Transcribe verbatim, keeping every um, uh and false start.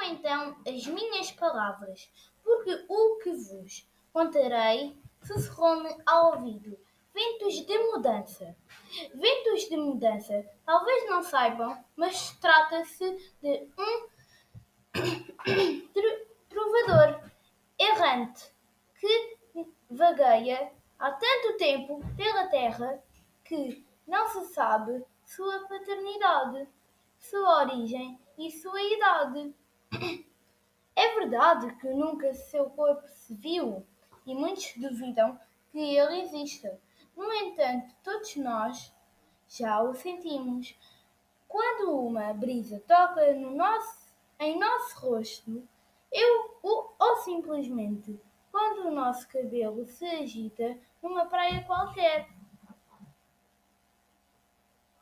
então as minhas palavras, porque o que vos contarei sussurrou-me ao ouvido. Ventos de mudança. Ventos de mudança. Talvez não saibam, mas trata-se de um trovador errante que vagueia há tanto tempo pela terra que não se sabe sua paternidade, sua origem e sua idade. É verdade que nunca seu corpo se viu e muitos duvidam que ele exista. No entanto, todos nós já o sentimos. Quando uma brisa toca no nosso, em nosso rosto, eu, ou, ou simplesmente quando o nosso cabelo se agita numa praia qualquer.